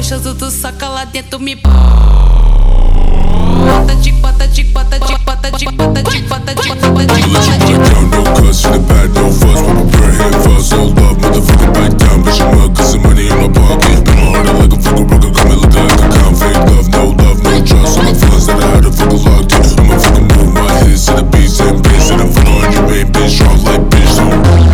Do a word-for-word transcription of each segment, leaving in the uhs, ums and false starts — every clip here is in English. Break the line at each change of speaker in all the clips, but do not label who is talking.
gostoso, tu soca lá dentro, me bota de bota de bota de bota de bota de bota de bota de bota de
down, no cuss in the back, no fuss. When we burn head fuss, no love, motherfucker, back down. Bitch, I'm up, cause the money in my pocket. Been harder like a fucking broken, got me looking like a clown. Fake love, no love, no trust. All my feelings that I had to fucking locked in. I'ma fucking move my hips to the beats and bass. And I'm fucking on your main bitch, strong like bitch, so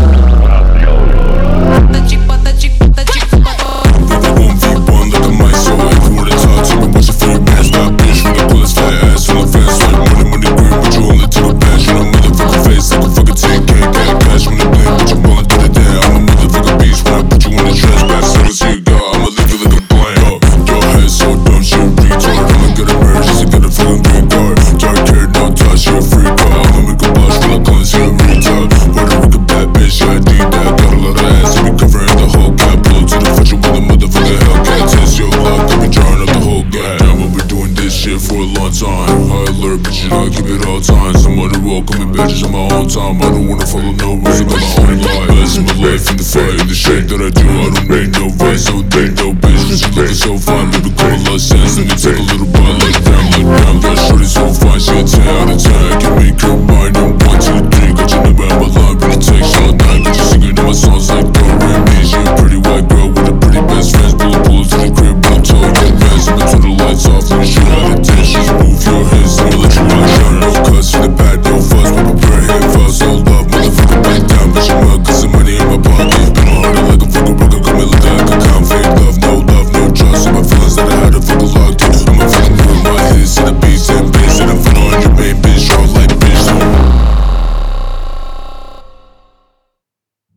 bota de bota de bota de bota.
one v one like a mic, so if you wanna talk to me, watch your favorite man. Stop, bitch, when I pull his fat ass on the fence. Like money, money, green, but you only take a bash. On a motherfucking face like a fucking ten K, cat cash. When I blame, but you won't do the damn. I'm a motherfucking beast when I put you in the trash. Back seven, see you go, I'ma leave you like a blank. Yo, your head so dumb, shit retard. I'ma get a marriage just to get a fucking green card. Dark hair, no touch, you're a freak car. I'ma make a blush when I cleanse, you're a retard. Puerto Rican bad bitch, yeah, I need that. Got a lot of ass, and be covering the whole gap. Pull to the future with a motherfucking Hellcat. Test your luck, I be drawing up the whole gap. Damn, I've been doing this shit for a long time. High alert, bitch, you know I keep it all time. Somebody welcoming bitches on my own time. I don't wanna follow no rules, I got my own life. Best in my life in the fight, in the shit that I do, I don't need no vice. Don't date no bitch, cause you looking so fine.